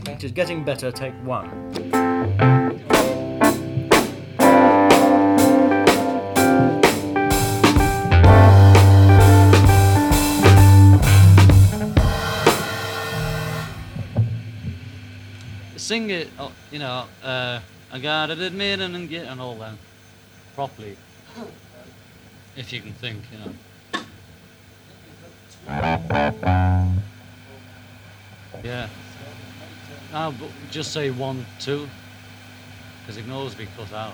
It is getting better, take one. Sing it, I gotta admit and get and all that properly. If you can think, Yeah. No, but just say 1, 2, because it can always be cut out.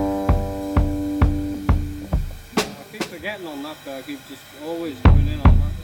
Getting on that, I keep just always going in on that.